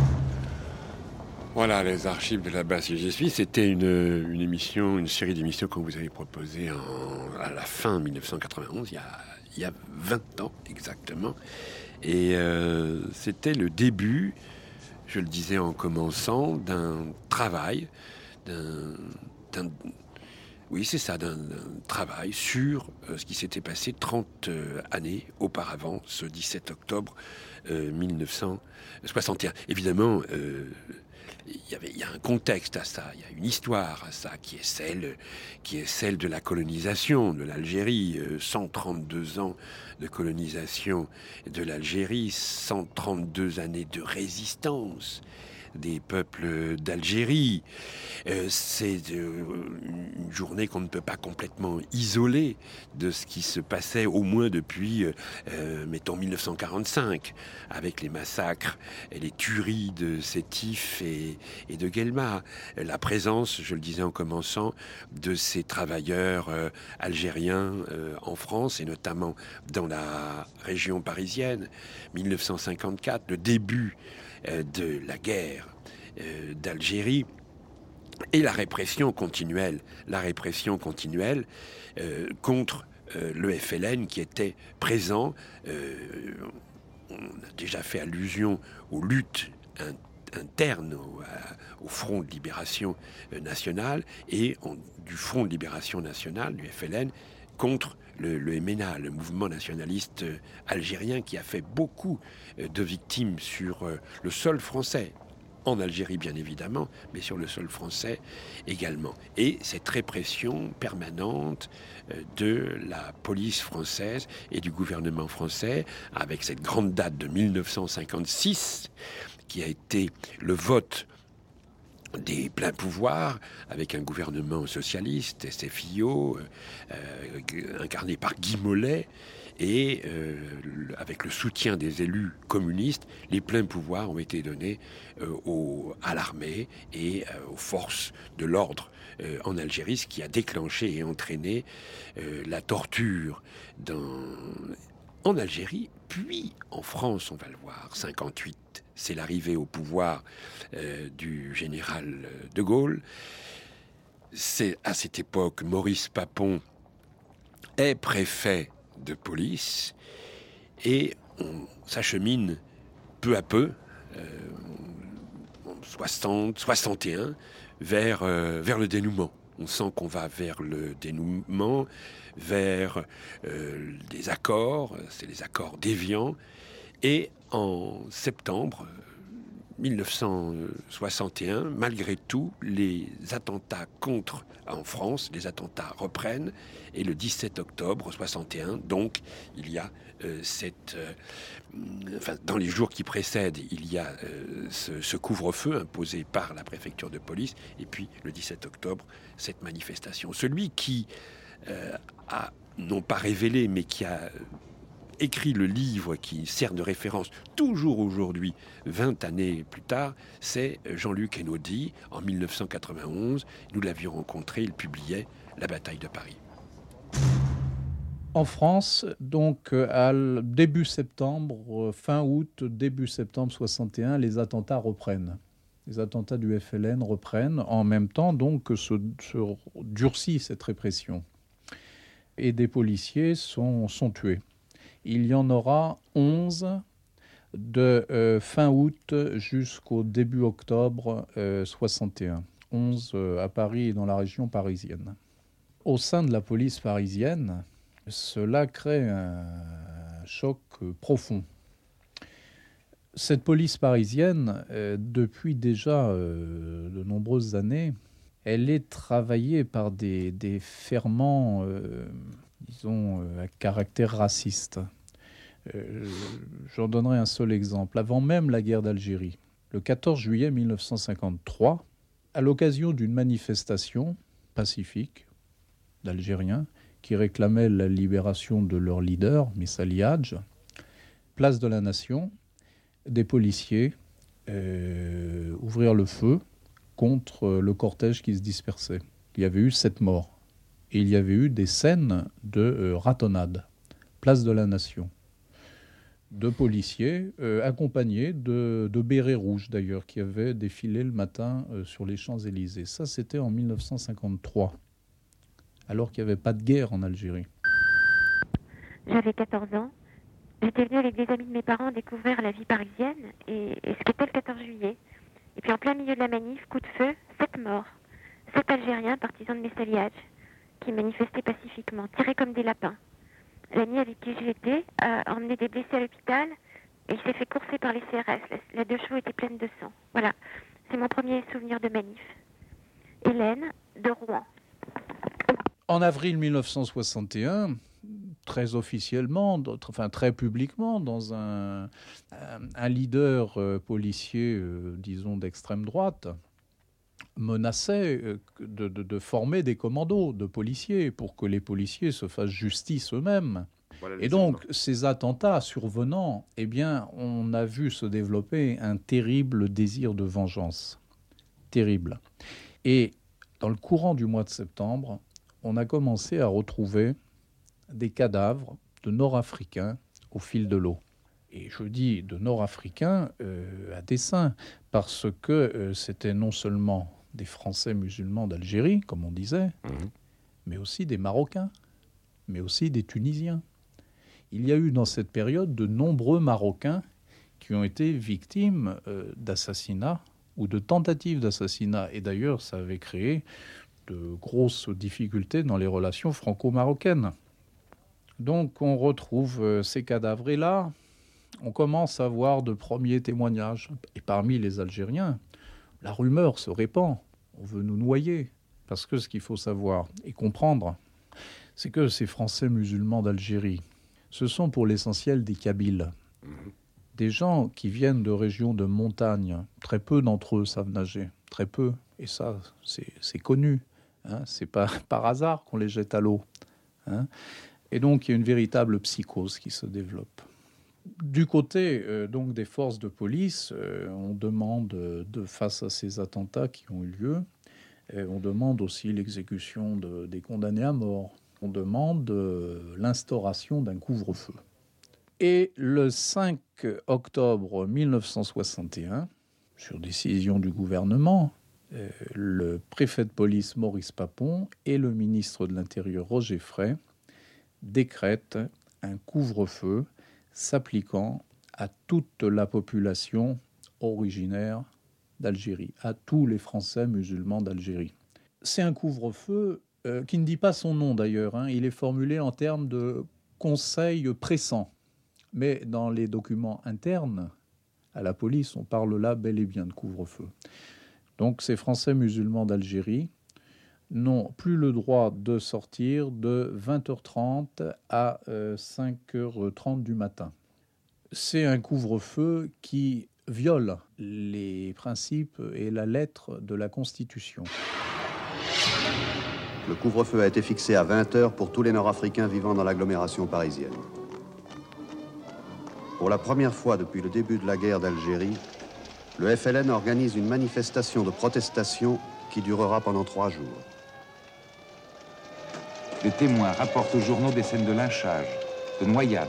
Voilà, les archives de la base J'y suis, c'était une, une émission, une série d'émissions qu'on vous avait proposée en, à la fin mille neuf cent quatre-vingt-onze, il y a, il y a vingt ans exactement. Et euh, c'était le début, je le disais en commençant, d'un travail, d'un, d'un oui c'est ça, d'un, d'un travail sur euh, ce qui s'était passé trente euh, années auparavant, ce dix-sept octobre euh, mille neuf cent soixante et un. Évidemment, euh, Il y, avait, il y a un contexte à ça, il y a une histoire à ça, qui est celle, qui est celle de la colonisation de l'Algérie. cent trente-deux ans de colonisation de l'Algérie, cent trente-deux années de résistance des peuples d'Algérie. Euh, c'est euh, une journée qu'on ne peut pas complètement isoler de ce qui se passait au moins depuis, euh, mettons, mille neuf cent quarante-cinq, avec les massacres et les tueries de Sétif et, et de Guelma. La présence, je le disais en commençant, de ces travailleurs euh, algériens euh, en France, et notamment dans la région parisienne, mille neuf cent cinquante-quatre, le début de la guerre euh, d'Algérie et la répression continuelle, la répression continuelle euh, contre euh, le F L N qui était présent. Euh, on a déjà fait allusion aux luttes in- internes au, à, au Front de Libération Nationale et on, du Front de Libération Nationale, du F L N, contre le, le M N A, le mouvement nationaliste algérien, qui a fait beaucoup de victimes sur le sol français. En Algérie, bien évidemment, mais sur le sol français également. Et cette répression permanente de la police française et du gouvernement français, avec cette grande date de mille neuf cent cinquante-six, qui a été le vote des pleins pouvoirs, avec un gouvernement socialiste, S F I O, euh, incarné par Guy Mollet, et euh, avec le soutien des élus communistes, les pleins pouvoirs ont été donnés euh, au, à l'armée et euh, aux forces de l'ordre euh, en Algérie, ce qui a déclenché et entraîné euh, la torture dans, en Algérie, puis en France, on va le voir, cinquante-huit, c'est l'arrivée au pouvoir euh, du général de Gaulle. C'est à cette époque, Maurice Papon est préfet de police et on s'achemine peu à peu, euh, soixante, soixante et un, vers, euh, vers le dénouement. On sent qu'on va vers le dénouement, vers euh, des accords, c'est les accords d'Évian. Et en septembre mille neuf cent soixante et un, malgré tout, les attentats contre, en France, les attentats reprennent. Et le dix-sept octobre soixante et un, donc, il y a euh, cette... Euh, enfin, dans les jours qui précèdent, il y a euh, ce, ce couvre-feu imposé par la préfecture de police. Et puis, le dix-sept octobre, cette manifestation. Celui qui euh, a, non pas révélé, mais qui a... écrit le livre qui sert de référence toujours aujourd'hui, vingt années plus tard, c'est Jean-Luc Einaudi. En mille neuf cent quatre-vingt-onze, nous l'avions rencontré, il publiait La bataille de Paris. En France, donc à début septembre, fin août, début septembre soixante et un, les attentats reprennent. Les attentats du F L N reprennent en même temps donc que se, se durcit cette répression. Et des policiers sont, sont tués. Il y en aura onze de euh, fin août jusqu'au début octobre euh, soixante et un. onze euh, à Paris et dans la région parisienne. Au sein de la police parisienne, cela crée un choc euh, profond. Cette police parisienne, euh, depuis déjà euh, de nombreuses années, elle est travaillée par des, des ferments... Euh, disons, à caractère raciste. Euh, j'en donnerai un seul exemple. Avant même la guerre d'Algérie, le quatorze juillet mille neuf cent cinquante-trois, à l'occasion d'une manifestation pacifique d'Algériens qui réclamaient la libération de leur leader, Messali Hadj, place de la Nation, des policiers euh, ouvrirent le feu contre le cortège qui se dispersait. Il y avait eu sept morts. Et il y avait eu des scènes de euh, ratonnade, place de la Nation, de policiers euh, accompagnés de, de bérets rouges d'ailleurs, qui avaient défilé le matin euh, sur les Champs-Élysées. Ça, c'était en mille neuf cent cinquante-trois, alors qu'il n'y avait pas de guerre en Algérie. J'avais quatorze ans. J'étais venue avec des amis de mes parents découvrir la vie parisienne et, et ce qu'était le quatorze juillet. Et puis en plein milieu de la manif, coup de feu, sept morts. Sept Algériens partisans de Messali Hadj, qui manifestaient pacifiquement, tirés comme des lapins. L'ami avec qui j'étais a emmené des blessés à l'hôpital et il s'est fait courser par les C R S. La, la deux chevaux était pleine de sang. Voilà, c'est mon premier souvenir de manif. Hélène, de Rouen. En avril mille neuf cent soixante et un, très officiellement, enfin très publiquement, dans un, un leader euh, policier, euh, disons, d'extrême droite, menaçait de, de, de former des commandos de policiers pour que les policiers se fassent justice eux-mêmes. Voilà. Et donc, ces attentats survenant, eh bien, on a vu se développer un terrible désir de vengeance. Terrible. Et dans le courant du mois de septembre, on a commencé à retrouver des cadavres de Nord-Africains au fil de l'eau. Et je dis de Nord-Africains euh, à dessein, parce que euh, c'était non seulement des Français musulmans d'Algérie, comme on disait, mmh. mais aussi des Marocains, mais aussi des Tunisiens. Il y a eu dans cette période de nombreux Marocains qui ont été victimes euh, d'assassinats ou de tentatives d'assassinat. Et d'ailleurs, ça avait créé de grosses difficultés dans les relations franco-marocaines. Donc on retrouve euh, ces cadavres. Et là, on commence à voir de premiers témoignages. Et parmi les Algériens, la rumeur se répand. On veut nous noyer. Parce que ce qu'il faut savoir et comprendre, c'est que ces Français musulmans d'Algérie, ce sont pour l'essentiel des Kabyles. Des gens qui viennent de régions de montagne. Très peu d'entre eux savent nager. Très peu. Et ça, c'est, c'est connu. Hein, c'est pas par hasard qu'on les jette à l'eau. Hein. Et donc, il y a une véritable psychose qui se développe. Du côté euh, donc des forces de police, euh, on demande, euh, de, face à ces attentats qui ont eu lieu, euh, on demande aussi l'exécution de, des condamnés à mort. On demande euh, l'instauration d'un couvre-feu. Et le cinq octobre mille neuf cent soixante et un, sur décision du gouvernement, euh, le préfet de police Maurice Papon et le ministre de l'Intérieur Roger Frey décrètent un couvre-feu s'appliquant à toute la population originaire d'Algérie, à tous les Français musulmans d'Algérie. C'est un couvre-feu euh, qui ne dit pas son nom d'ailleurs, hein. Il est formulé en termes de conseil pressant. Mais dans les documents internes à la police, on parle là bel et bien de couvre-feu. Donc ces Français musulmans d'Algérie n'ont plus le droit de sortir de vingt heures trente à euh, cinq heures trente du matin. C'est un couvre-feu qui viole les principes et la lettre de la Constitution. Le couvre-feu a été fixé à vingt heures pour tous les Nord-Africains vivant dans l'agglomération parisienne. Pour la première fois depuis le début de la guerre d'Algérie, le F L N organise une manifestation de protestation qui durera pendant trois jours. Des témoins rapportent aux journaux des scènes de lynchage, de noyades.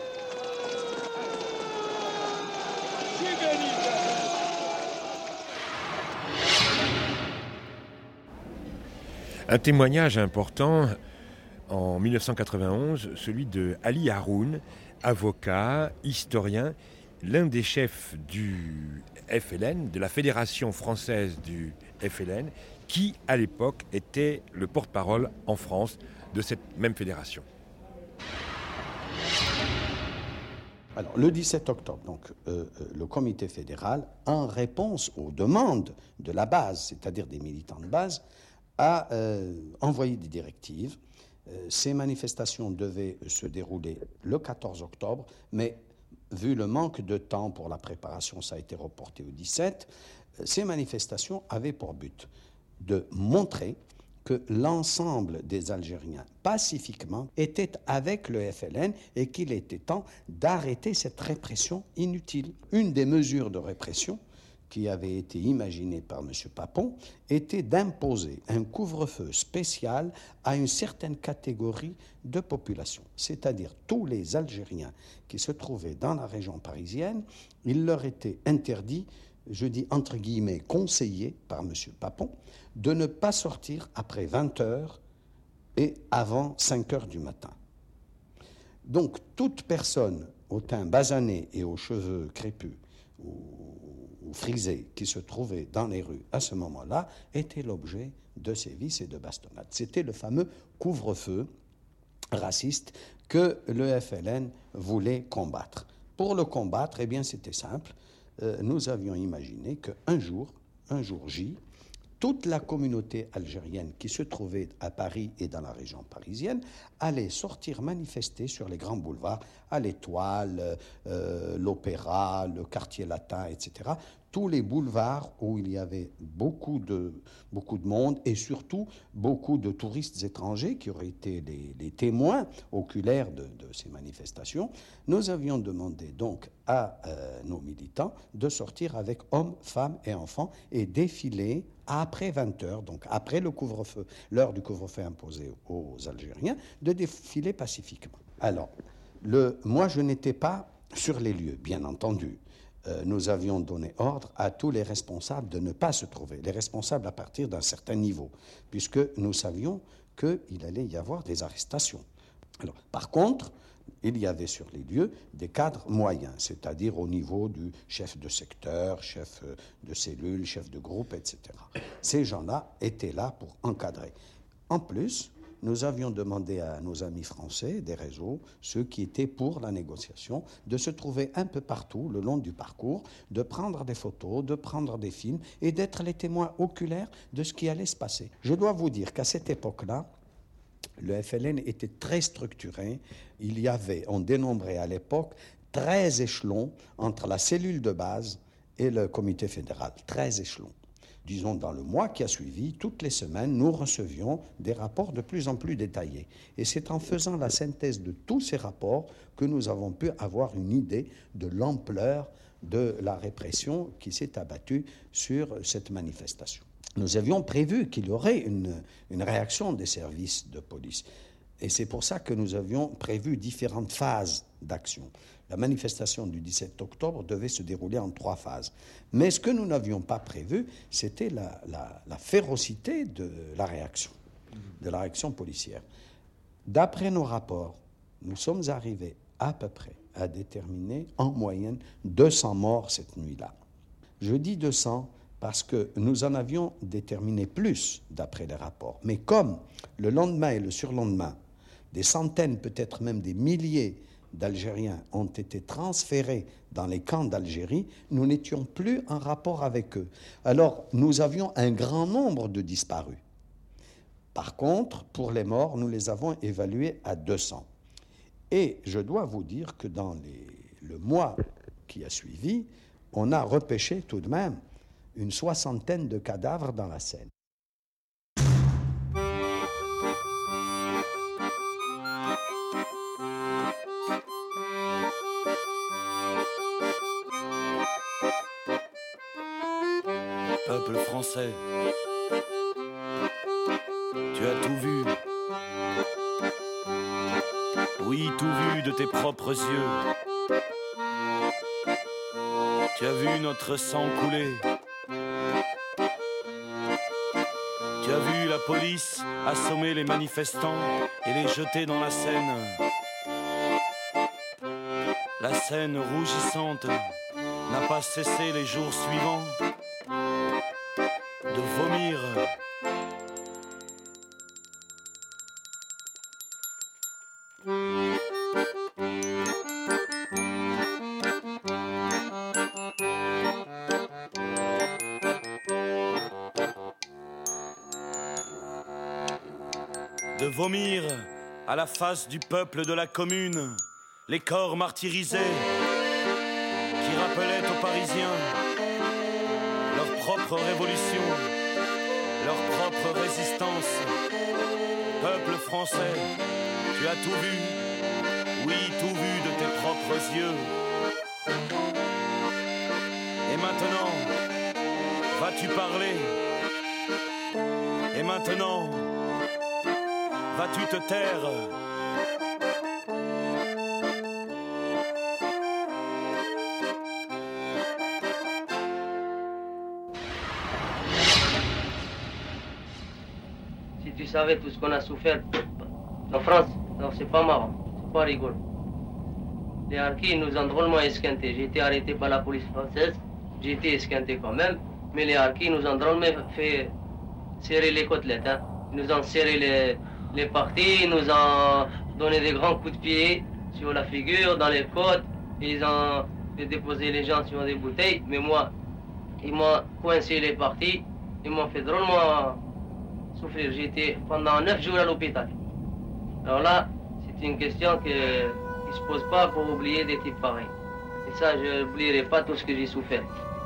Un témoignage important en mille neuf cent quatre-vingt-onze, celui de Ali Haroun, avocat, historien, l'un des chefs du F L N, de la Fédération française du F L N, qui, à l'époque, était le porte-parole en France de cette même fédération. Alors, le dix-sept octobre, donc, euh, le comité fédéral, en réponse aux demandes de la base, c'est-à-dire des militants de base, a euh, envoyé des directives. Euh, ces manifestations devaient se dérouler le quatorze octobre, mais vu le manque de temps pour la préparation, ça a été reporté au dix-sept. Euh, ces manifestations avaient pour but de montrer que l'ensemble des Algériens, pacifiquement, étaient avec le F L N et qu'il était temps d'arrêter cette répression inutile. Une des mesures de répression qui avait été imaginée par M. Papon était d'imposer un couvre-feu spécial à une certaine catégorie de population, c'est-à-dire tous les Algériens qui se trouvaient dans la région parisienne. Il leur était interdit, je dis entre guillemets conseillé par M. Papon, de ne pas sortir après vingt heures et avant cinq heures du matin. Donc toute personne au teint basané et aux cheveux crépus ou, ou frisés qui se trouvait dans les rues à ce moment-là était l'objet de sévices et de bastonnades. C'était le fameux couvre-feu raciste que le F L N voulait combattre. Pour le combattre, eh bien, c'était simple. Euh, nous avions imaginé qu'un jour, un jour J, toute la communauté algérienne qui se trouvait à Paris et dans la région parisienne allait sortir manifester sur les grands boulevards, à l'Étoile, euh, l'Opéra, le Quartier Latin, et cetera. Tous les boulevards où il y avait beaucoup de, beaucoup de monde et surtout beaucoup de touristes étrangers qui auraient été les, les témoins oculaires de, de ces manifestations. Nous avions demandé donc à euh, nos militants de sortir avec hommes, femmes et enfants et défiler après vingt heures, donc après le couvre-feu, l'heure du couvre-feu imposé aux Algériens, de défiler pacifiquement. Alors, le, moi je n'étais pas sur les lieux, bien entendu. Euh, nous avions donné ordre à tous les responsables de ne pas se trouver, les responsables à partir d'un certain niveau, puisque nous savions qu'il allait y avoir des arrestations. Alors, par contre, il y avait sur les lieux des cadres moyens, c'est-à-dire au niveau du chef de secteur, chef de cellule, chef de groupe, et cetera. Ces gens-là étaient là pour encadrer. En plus, nous avions demandé à nos amis français des réseaux, ceux qui étaient pour la négociation, de se trouver un peu partout le long du parcours, de prendre des photos, de prendre des films et d'être les témoins oculaires de ce qui allait se passer. Je dois vous dire qu'à cette époque-là, le F L N était très structuré. Il y avait, on dénombrait à l'époque, treize échelons entre la cellule de base et le comité fédéral. treize échelons. Disons, dans le mois qui a suivi, toutes les semaines, nous recevions des rapports de plus en plus détaillés. Et c'est en faisant la synthèse de tous ces rapports que nous avons pu avoir une idée de l'ampleur de la répression qui s'est abattue sur cette manifestation. Nous avions prévu qu'il y aurait une, une réaction des services de police. Et c'est pour ça que nous avions prévu différentes phases d'action. La manifestation du dix-sept octobre devait se dérouler en trois phases. Mais ce que nous n'avions pas prévu, c'était la, la, la férocité de la réaction, de la réaction policière. D'après nos rapports, nous sommes arrivés à peu près à déterminer en moyenne deux cents morts cette nuit-là. Je dis deux cents parce que nous en avions déterminé plus d'après les rapports. Mais comme le lendemain et le surlendemain, des centaines, peut-être même des milliers d'Algériens ont été transférés dans les camps d'Algérie, nous n'étions plus en rapport avec eux. Alors, nous avions un grand nombre de disparus. Par contre, pour les morts, nous les avons évalués à deux cents. Et je dois vous dire que dans les, le mois qui a suivi, on a repêché tout de même une soixantaine de cadavres dans la Seine. Peuple français, tu as tout vu. Oui, tout vu de tes propres yeux. Tu as vu notre sang couler. Tu as vu la police assommer les manifestants et les jeter dans la Seine. La Seine rougissante n'a pas cessé les jours suivants de vomir. De vomir à la face du peuple de la commune, les corps martyrisés qui rappelaient aux Parisiens leur propre révolution, leur propre résistance. Peuple français, tu as tout vu, oui, tout vu de tes propres yeux. Et maintenant, vas-tu parler? Et maintenant, vas-tu te taire? Si tu savais tout ce qu'on a souffert en France, non, c'est pas marrant, c'est pas rigolo. Les harkis nous ont drôlement esquintés. J'ai été arrêté par la police française, j'ai été esquinté quand même, mais les harkis nous ont drôlement fait serrer les côtelettes. Hein. Ils nous ont serré les, les parties, ils nous ont donné des grands coups de pied sur la figure, dans les côtes. Ils ont fait déposer les gens sur des bouteilles, mais moi, ils m'ont coincé les parties, ils m'ont fait drôlement souffrir. J'ai été pendant neuf jours à l'hôpital. Alors là, c'est une question que, qui ne se pose pas pour oublier des types pareils. Et ça, je n'oublierai pas tout ce que j'ai souffert.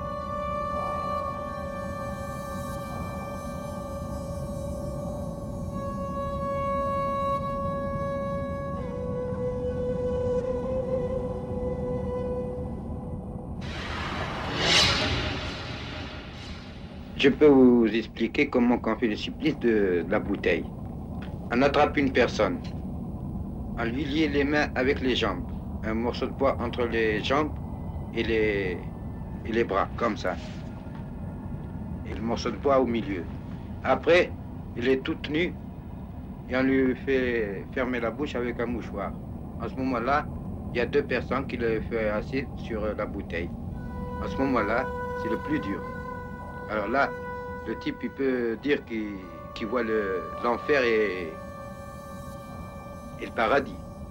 Je peux vous expliquer comment on fait le supplice de, de la bouteille. On attrape une personne, on lui lie les mains avec les jambes, un morceau de bois entre les jambes et les, et les bras, comme ça. Et le morceau de bois au milieu. Après, il est tout nu et on lui fait fermer la bouche avec un mouchoir. En ce moment-là, il y a deux personnes qui le font assis sur la bouteille. En ce moment-là, c'est le plus dur. Alors là, le type, il peut dire qu'il qu'il voit l'enfer et, et le paradis.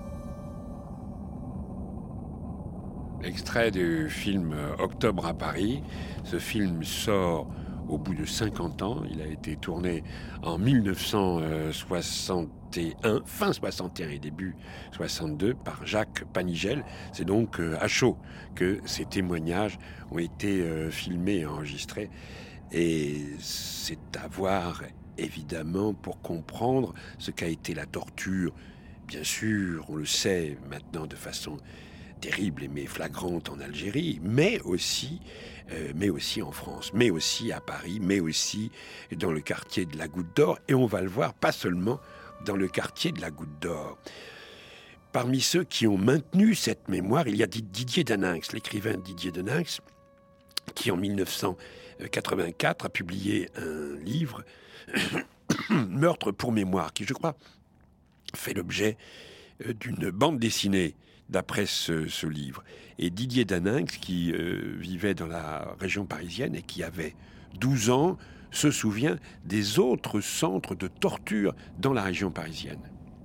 Extrait du film Octobre à Paris. Ce film sort au bout de cinquante ans. Il a été tourné en mille neuf cent soixante et un, fin soixante et un et début soixante-deux, par Jacques Panigel. C'est donc à chaud que ces témoignages ont été filmés et enregistrés. Et c'est à voir, évidemment, pour comprendre ce qu'a été la torture. Bien sûr, on le sait maintenant de façon terrible mais flagrante en Algérie, mais aussi, euh, mais aussi en France, mais aussi à Paris, mais aussi dans le quartier de la Goutte d'Or. Et on va le voir, pas seulement dans le quartier de la Goutte d'Or. Parmi ceux qui ont maintenu cette mémoire, il y a Didier Daninx, l'écrivain Didier Daninx, qui en mille neuf cent quatre-vingt-quatre a publié un livre, Meurtre pour mémoire, qui, je crois, fait l'objet d'une bande dessinée d'après ce, ce livre. Et Didier Daninx, qui euh, vivait dans la région parisienne et qui avait douze ans, se souvient des autres centres de torture dans la région parisienne.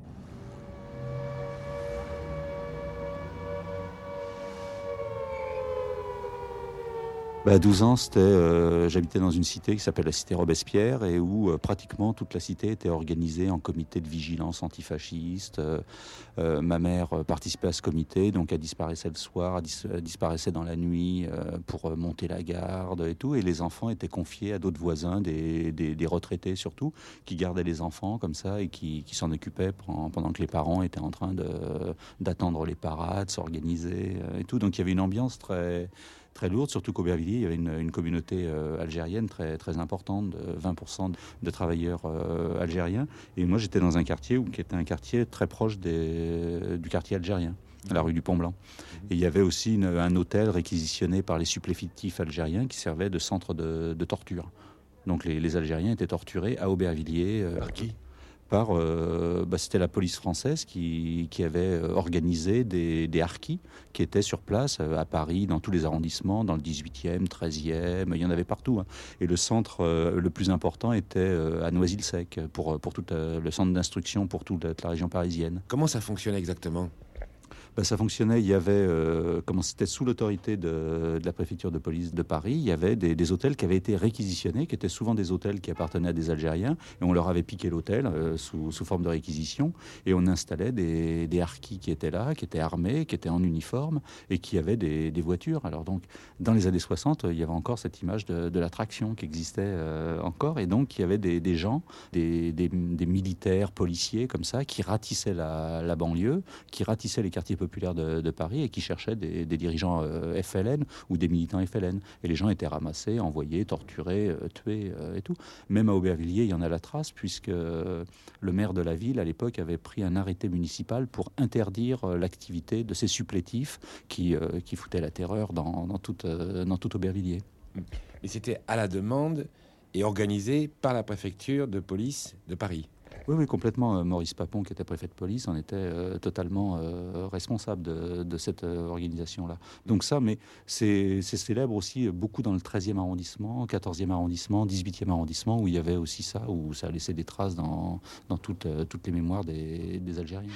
Bah, à douze ans, c'était, euh, j'habitais dans une cité qui s'appelle la cité Robespierre et où euh, pratiquement toute la cité était organisée en comité de vigilance antifasciste. Euh, euh, ma mère euh, participait à ce comité, donc elle disparaissait le soir, elle, dis- elle disparaissait dans la nuit euh, pour euh, monter la garde et tout. Et les enfants étaient confiés à d'autres voisins, des, des, des retraités surtout, qui gardaient les enfants comme ça et qui, qui s'en occupaient pendant, pendant que les parents étaient en train de, d'attendre les parades, s'organiser euh, et tout. Donc il y avait une ambiance très... très lourde, surtout qu'Aubervilliers, il y avait une, une communauté euh, algérienne très, très importante, de vingt pour cent de travailleurs euh, algériens. Et moi, j'étais dans un quartier où, qui était un quartier très proche des, du quartier algérien, à la rue du Pont-Blanc. Et il y avait aussi une, un hôtel réquisitionné par les supplétifs algériens qui servait de centre de, de torture. Donc les, les Algériens étaient torturés à Aubervilliers. Euh, par qui ? Par, euh, bah, c'était la police française qui, qui avait organisé des, des harkis qui étaient sur place euh, à Paris, dans tous les arrondissements, dans le dix-huitième, treizième, il y en avait partout. Hein. Et le centre euh, le plus important était euh, à Noisy-le-Sec, pour, pour tout euh, le centre d'instruction pour toute la, la région parisienne. Comment ça fonctionnait exactement ? Ben, ça fonctionnait, il y avait, euh, comment c'était sous l'autorité de, de la préfecture de police de Paris, il y avait des, des hôtels qui avaient été réquisitionnés, qui étaient souvent des hôtels qui appartenaient à des Algériens, et on leur avait piqué l'hôtel euh, sous, sous forme de réquisition, et on installait des, des harkis qui étaient là, qui étaient armés, qui étaient en uniforme, et qui avaient des, des voitures. Alors donc, dans les années soixante, il y avait encore cette image de, de l'attraction qui existait euh, encore, et donc il y avait des, des gens, des, des, des militaires, policiers, comme ça, qui ratissaient la, la banlieue, qui ratissaient les quartiers populaire de, de Paris et qui cherchait des, des dirigeants euh, F L N ou des militants F L N. Et les gens étaient ramassés, envoyés, torturés, euh, tués euh, et tout. Même à Aubervilliers, il y en a la trace puisque euh, le maire de la ville, à l'époque, avait pris un arrêté municipal pour interdire euh, l'activité de ces supplétifs qui, euh, qui foutaient la terreur dans, dans, toute, euh, dans tout Aubervilliers. Mais c'était à la demande et organisé par la préfecture de police de Paris. Oui, oui, complètement. Maurice Papon, qui était préfet de police, en était euh, totalement euh, responsable de, de cette euh, organisation-là. Donc ça, mais c'est, c'est célèbre aussi beaucoup dans le treizième arrondissement, quatorzième arrondissement, dix-huitième arrondissement, où il y avait aussi ça, où ça a laissé des traces dans, dans toutes, euh, toutes les mémoires des, des Algériens.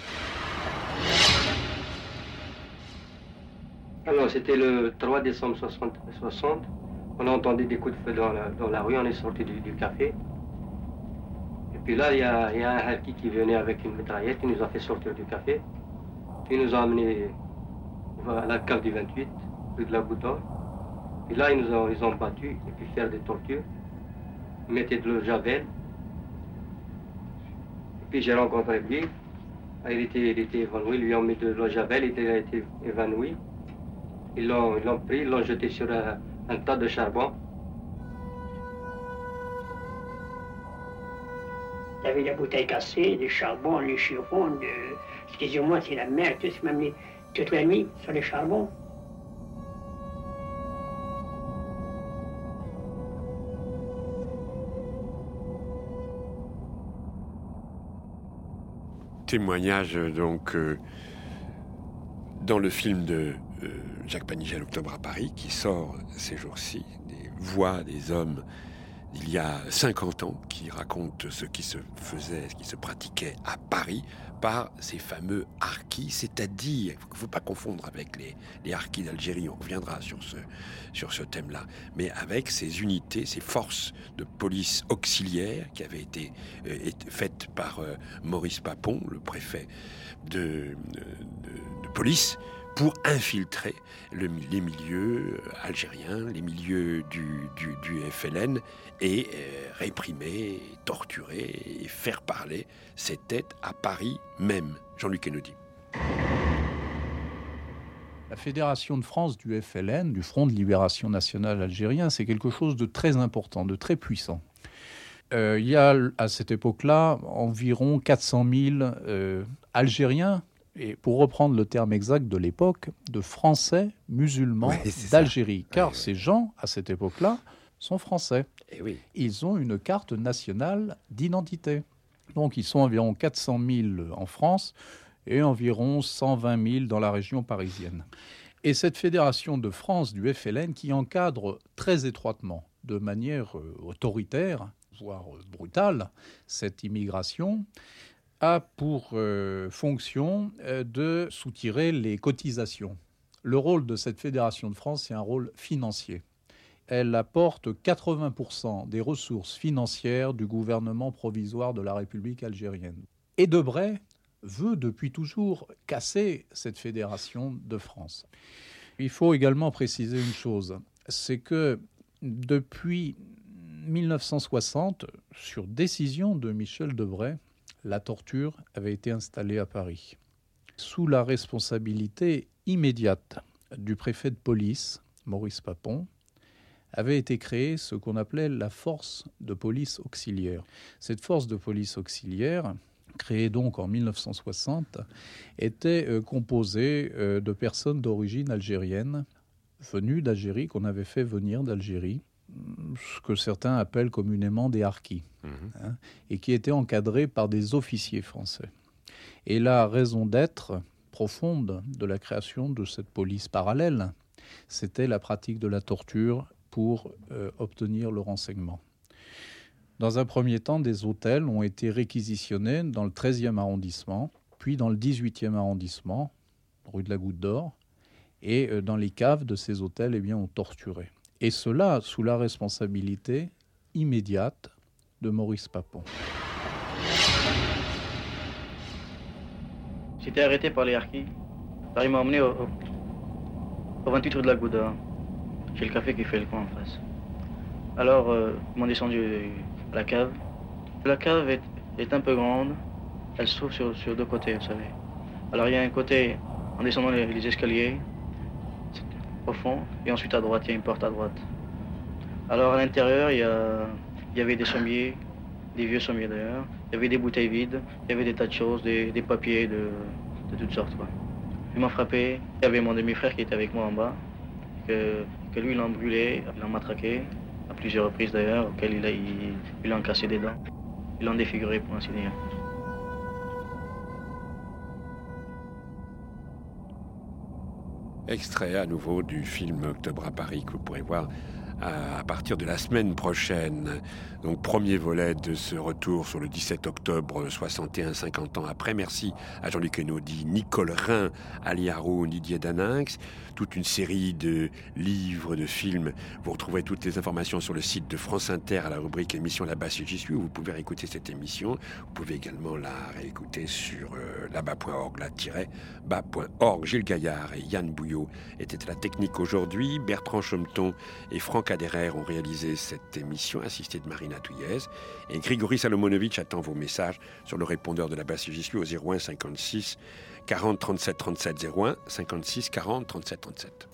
Alors, c'était le trois décembre soixante. On a entendu des coups de feu dans la, dans la rue, on est sorti du, du café. Et puis là, il y a, il y a un harki qui venait avec une mitraillette, il nous a fait sortir du café. Il nous a amenés à la cave du vingt-huit, rue de la Goutte d'Or. Et là, ils nous ont, ils ont battus et puis faire des tortures. Ils mettaient de l'eau de javel. Et puis j'ai rencontré lui. Il était, il était évanoui, lui ont mis de l'eau de javel, il était, il a été évanoui. Ils l'ont, ils l'ont pris, ils l'ont jeté sur un, un tas de charbon. Il y avait des bouteilles cassées, des charbons, les chiffons, de... excusez-moi, c'est la mer, tout, même les... toute la nuit sur les charbons. Témoignage donc euh, dans le film de euh, Jacques Panigel, Octobre à Paris, qui sort ces jours-ci, des voix des hommes il y a cinquante ans, qui raconte ce qui se faisait, ce qui se pratiquait à Paris par ces fameux harkis, c'est-à-dire, il ne faut pas confondre avec les, les harkis d'Algérie, on reviendra sur ce, sur ce thème-là, mais avec ces unités, ces forces de police auxiliaires qui avaient été, euh, été faites par euh, Maurice Papon, le préfet de, de, de police, pour infiltrer le, les milieux algériens, les milieux du, du, du F L N, et euh, réprimer, torturer et faire parler. C'était à Paris même. Jean-Luc Kennedy. La Fédération de France du F L N, du Front de Libération Nationale Algérien, c'est quelque chose de très important, de très puissant. Euh, il y a à cette époque-là environ quatre cent mille euh, Algériens, et pour reprendre le terme exact de l'époque, de Français musulmans ouais, d'Algérie. Car ouais, ouais. ces gens, à cette époque-là, sont français. Et oui. Ils ont une carte nationale d'identité. Donc ils sont environ quatre cent mille en France et environ cent vingt mille dans la région parisienne. Et cette fédération de France du F L N qui encadre très étroitement, de manière euh, autoritaire, voire euh, brutale, cette immigration, a pour euh, fonction euh, de soutirer les cotisations. Le rôle de cette Fédération de France, c'est un rôle financier. Elle apporte quatre-vingts pour cent des ressources financières du gouvernement provisoire de la République algérienne. Et Debray veut depuis toujours casser cette Fédération de France. Il faut également préciser une chose, c'est que depuis mille neuf cent soixante, sur décision de Michel Debray, la torture avait été installée à Paris. Sous la responsabilité immédiate du préfet de police, Maurice Papon, avait été créée ce qu'on appelait la force de police auxiliaire. Cette force de police auxiliaire, créée donc en mille neuf cent soixante, était euh, composée euh, de personnes d'origine algérienne, venues d'Algérie, qu'on avait fait venir d'Algérie, ce que certains appellent communément des harkis, mmh. hein, et qui étaient encadrés par des officiers français. Et la raison d'être profonde de la création de cette police parallèle, c'était la pratique de la torture pour euh, obtenir le renseignement. Dans un premier temps, des hôtels ont été réquisitionnés dans le treizième arrondissement, puis dans le dix-huitième arrondissement, rue de la Goutte d'Or, et euh, dans les caves de ces hôtels, eh bien, on torturait. Et cela sous la responsabilité immédiate de Maurice Papon. J'étais arrêté par les harkis. Alors ils m'ont emmené au, au, au vingt-huit rue de la Goutte d'Or, chez le café qui fait le coin en face. Alors euh, ils m'ont descendu à la cave. La cave est, est un peu grande. Elle se trouve sur, sur deux côtés, vous savez. Alors il y a un côté, en descendant les, les escaliers, au fond, et ensuite à droite, il y a une porte à droite. Alors à l'intérieur, il y, a, il y avait des sommiers, des vieux sommiers d'ailleurs, il y avait des bouteilles vides, il y avait des tas de choses, des, des papiers de, de toutes sortes, quoi. Ils m'ont frappé, il y avait mon demi-frère qui était avec moi en bas, que, que lui, il l'a brûlé, il l'a matraqué, à plusieurs reprises d'ailleurs, auquel il a, il, il a cassé des dents. Ils l'ont défiguré, pour ainsi dire. Extrait à nouveau du film Octobre à Paris que vous pourrez voir à partir de la semaine prochaine. Donc premier volet de ce retour sur le dix-sept octobre soixante et un, cinquante ans après. Merci à Jean-Luc Kennedy, Nicole Rhin, Ali Haroun, Didier Daninx. Toute une série de livres, de films. Vous retrouverez toutes les informations sur le site de France Inter à la rubrique émission Là-bas si j'y suis, où vous pouvez réécouter cette émission. Vous pouvez également la réécouter sur euh, là-bas point org, là-bas point org. Gilles Gaillard et Yann Bouillot étaient à la technique aujourd'hui. Bertrand Chometon et Franck Aderer ont réalisé cette émission, assisté de Marina Touillez. Et Grigory Salomonovitch attend vos messages sur le répondeur de Là-bas si j'y suis au zéro un cinquante-six quarante trente-sept trente-sept, zéro un cinquante-six quarante trente-sept trente-sept.